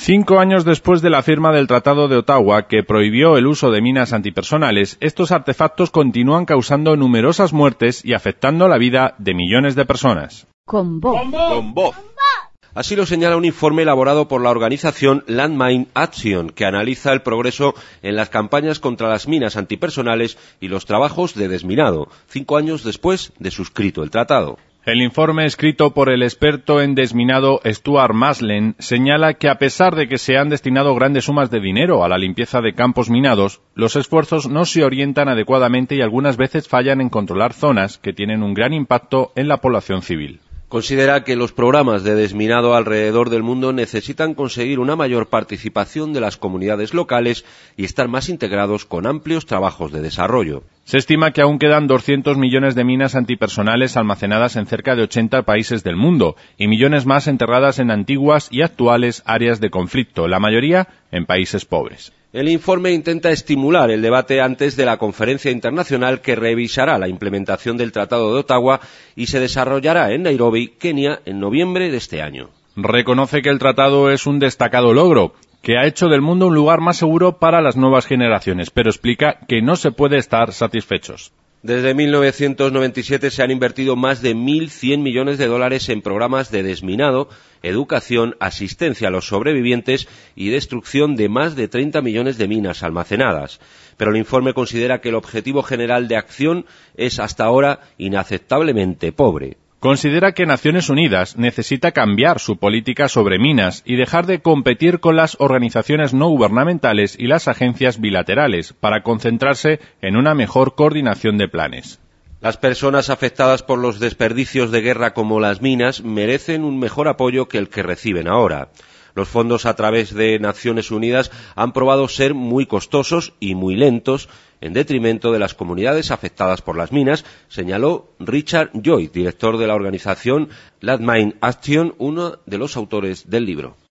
5 años después de la firma del Tratado de Ottawa, que prohibió el uso de minas antipersonales, estos artefactos continúan causando numerosas muertes y afectando la vida de millones de personas. Con voz. Con voz. Así lo señala un informe elaborado por la organización Landmine Action, que analiza el progreso en las campañas contra las minas antipersonales y los trabajos de desminado, 5 años después de suscrito el tratado. El informe escrito por el experto en desminado Stuart Maslen señala que a pesar de que se han destinado grandes sumas de dinero a la limpieza de campos minados, los esfuerzos no se orientan adecuadamente y algunas veces fallan en controlar zonas que tienen un gran impacto en la población civil. Considera que los programas de desminado alrededor del mundo necesitan conseguir una mayor participación de las comunidades locales y estar más integrados con amplios trabajos de desarrollo. Se estima que aún quedan 200 millones de minas antipersonales almacenadas en cerca de 80 países del mundo y millones más enterradas en antiguas y actuales áreas de conflicto, la mayoría en países pobres. El informe intenta estimular el debate antes de la conferencia internacional que revisará la implementación del Tratado de Ottawa y se desarrollará en Nairobi, Kenia, en noviembre de este año. Reconoce que el tratado es un destacado logro, que ha hecho del mundo un lugar más seguro para las nuevas generaciones, pero explica que no se puede estar satisfechos. Desde 1997 se han invertido más de 1.100 millones de dólares en programas de desminado, educación, asistencia a los sobrevivientes y destrucción de más de 30 millones de minas almacenadas. Pero el informe considera que el objetivo general de acción es hasta ahora inaceptablemente pobre. Considera que Naciones Unidas necesita cambiar su política sobre minas y dejar de competir con las organizaciones no gubernamentales y las agencias bilaterales para concentrarse en una mejor coordinación de planes. Las personas afectadas por los desperdicios de guerra como las minas merecen un mejor apoyo que el que reciben ahora. Los fondos a través de Naciones Unidas han probado ser muy costosos y muy lentos, en detrimento de las comunidades afectadas por las minas, señaló Richard Joy, director de la organización Landmine Action, uno de los autores del libro.